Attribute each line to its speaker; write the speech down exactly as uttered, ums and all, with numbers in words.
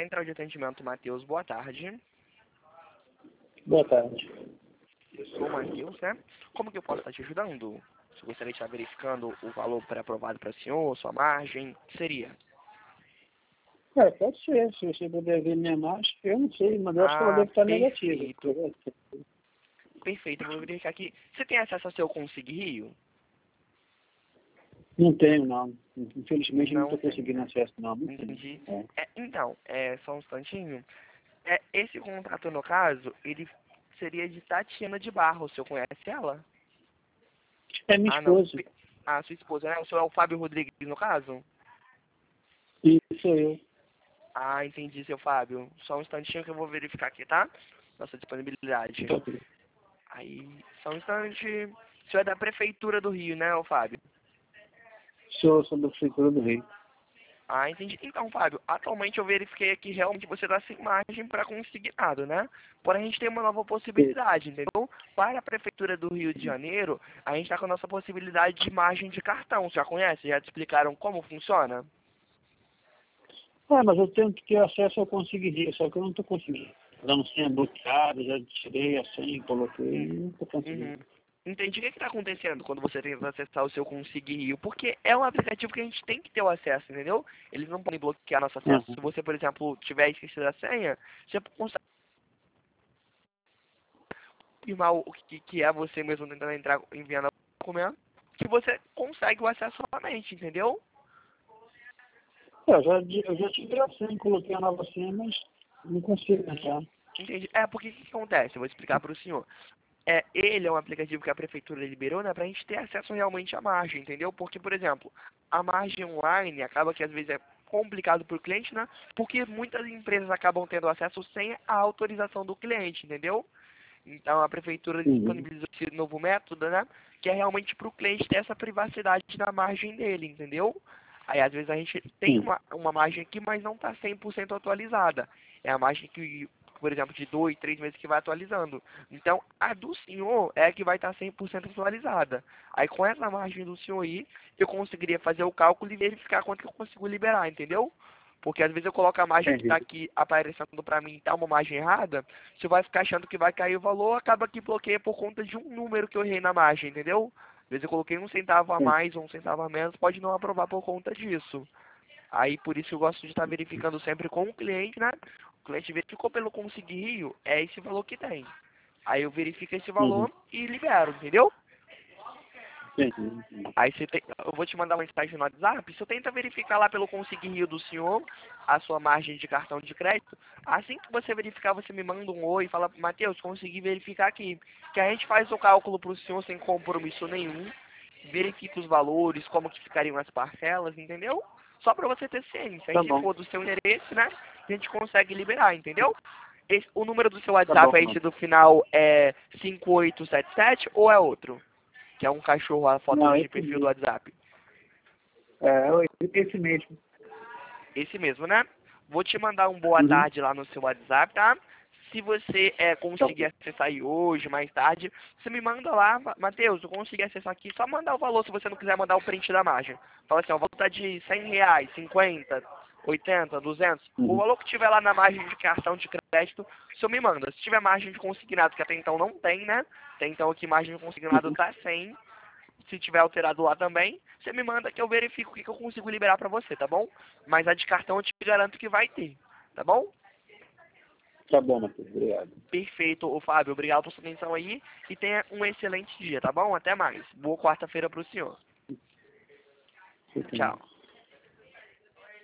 Speaker 1: Central de Atendimento Matheus, boa tarde.
Speaker 2: Boa tarde.
Speaker 1: Eu sou o Matheus, né? Como que eu posso estar te ajudando? Se gostaria de estar verificando o valor pré-aprovado para o senhor, sua margem, o que seria?
Speaker 2: É, pode ser, se você puder ver minha margem, eu não sei, mas eu acho que ela
Speaker 1: Ah,
Speaker 2: deve estar
Speaker 1: perfeito.
Speaker 2: negativa.
Speaker 1: Perfeito, eu vou verificar aqui. Você tem acesso ao seu Consig Rio?
Speaker 2: Não tenho, não. Infelizmente não
Speaker 1: Não
Speaker 2: estou
Speaker 1: tem.
Speaker 2: conseguindo acesso, não. Não tenho.
Speaker 1: Entendi.
Speaker 2: É.
Speaker 1: É, então, é, só um instantinho. É, esse contrato, no caso, ele seria de Tatiana de Barros. O senhor conhece ela?
Speaker 2: É minha
Speaker 1: Ah, não.
Speaker 2: esposa.
Speaker 1: Pe- Ah, sua esposa, né? O senhor é o Fábio Rodrigues, no caso?
Speaker 2: E sou eu.
Speaker 1: Ah, entendi, seu Fábio. Só um instantinho que eu vou verificar aqui, tá? Nossa disponibilidade.
Speaker 2: Tá ok.
Speaker 1: Aí, só um instante. O senhor é da Prefeitura do Rio, né, ô Fábio?
Speaker 2: Sou, sou da Prefeitura do Rio.
Speaker 1: Ah, entendi. Então, Fábio, atualmente eu verifiquei aqui realmente você está sem margem para consignado, né? Porém, a gente tem uma nova possibilidade, entendeu? Para a Prefeitura do Rio de Janeiro, a gente está com a nossa possibilidade de margem de cartão. Você já conhece? Já te explicaram como funciona?
Speaker 2: Ah, mas eu tenho que ter acesso ao conseguir, só que eu não estou conseguindo. Não senha bloqueada, já tirei a senha, coloquei
Speaker 1: Hum,
Speaker 2: e não estou conseguindo.
Speaker 1: Uhum. Entendi o que está acontecendo quando você tenta acessar o seu Consig Rio, porque é um aplicativo que a gente tem que ter o acesso, entendeu? Eles não podem bloquear nosso acesso.
Speaker 2: Uhum.
Speaker 1: Se você, por exemplo, tiver esquecido a senha, você consegue confirmar o que, que é você mesmo tentando entrar, enviando o documento, que você consegue o acesso novamente, entendeu?
Speaker 2: É, eu, já, eu já tirei a senha, coloquei a nova senha, mas não consigo entrar.
Speaker 1: Entendi. É, porque o que, que acontece? Eu vou explicar para o senhor. É, ele é um aplicativo que a prefeitura liberou, né, para a gente ter acesso realmente à margem, entendeu? Porque, por exemplo, a margem online acaba que às vezes é complicado para o cliente, né? Porque muitas empresas acabam tendo acesso sem a autorização do cliente, entendeu? Então a prefeitura
Speaker 2: Uhum.
Speaker 1: disponibilizou esse novo método, né? Que é realmente para o cliente ter essa privacidade na margem dele, entendeu? Aí às vezes a gente tem
Speaker 2: Sim.
Speaker 1: uma, uma margem aqui, mas não está cem por cento atualizada. É a margem que, por exemplo, de dois, três meses que vai atualizando. Então a do senhor é a que vai estar cem por cento atualizada. Aí com essa margem do senhor aí, eu conseguiria fazer o cálculo e verificar quanto que eu consigo liberar, entendeu? Porque às vezes eu coloco a margem que está
Speaker 2: Entendi.
Speaker 1: aqui aparecendo para mim e tá uma margem errada, você vai ficar achando que vai cair o valor, acaba que bloqueia por conta de um número que eu errei na margem, entendeu? Às vezes eu coloquei um centavo a
Speaker 2: Sim.
Speaker 1: mais ou um centavo a menos, pode não aprovar por conta disso. Aí por isso eu gosto de estar verificando sempre com o cliente, né? O cliente verificou pelo Consig Rio, é esse valor que tem. Aí eu verifico esse
Speaker 2: Uhum.
Speaker 1: valor e libero, entendeu?
Speaker 2: Entendi. Entendi.
Speaker 1: Aí você tem, eu vou te mandar uma mensagem no WhatsApp, você tenta verificar lá pelo Consig Rio do senhor a sua margem de cartão de crédito. Assim que você verificar, você me manda um oi e fala, Matheus, consegui verificar aqui. Que a gente faz o cálculo para o senhor sem compromisso nenhum, verifica os valores, como que ficariam as parcelas, entendeu? Só para você ter ciência. Aí
Speaker 2: Tá
Speaker 1: se
Speaker 2: bom.
Speaker 1: for do seu interesse, né, a gente consegue liberar, entendeu? Esse- o número do seu
Speaker 2: Tá bom,
Speaker 1: WhatsApp é esse
Speaker 2: mano.
Speaker 1: do final é cinco oito sete sete ou é outro? Que é um cachorro, a foto
Speaker 2: Não,
Speaker 1: de
Speaker 2: esse
Speaker 1: perfil do
Speaker 2: mesmo.
Speaker 1: WhatsApp.
Speaker 2: É, esse mesmo.
Speaker 1: Esse mesmo, né? Vou te mandar um boa
Speaker 2: Uhum.
Speaker 1: tarde lá no seu WhatsApp, tá? Se você é,
Speaker 2: Tá
Speaker 1: conseguir
Speaker 2: bom.
Speaker 1: acessar aí hoje, mais tarde, você me manda lá, Ma- Matheus, eu consegui acessar aqui, só mandar o valor se você não quiser mandar o print da margem. Fala assim, ó, o valor tá de cem reais, cinquenta, oitenta, duzentos. O
Speaker 2: Uhum.
Speaker 1: valor que tiver lá na margem de cartão de crédito, o senhor me manda. Se tiver margem de consignado, que até então não tem, né? Até então aqui margem de consignado
Speaker 2: Uhum.
Speaker 1: tá cem. Se tiver alterado lá também, você me manda que eu verifico o que, que eu consigo liberar pra você, tá bom? Mas a de cartão eu te garanto que vai ter, tá bom?
Speaker 2: Tá bom, Matheus. Obrigado.
Speaker 1: Perfeito, ô Fábio. Obrigado por sua atenção aí e tenha um excelente dia, tá bom? Até mais. Boa quarta-feira pro senhor.
Speaker 2: Você também.
Speaker 1: Tchau.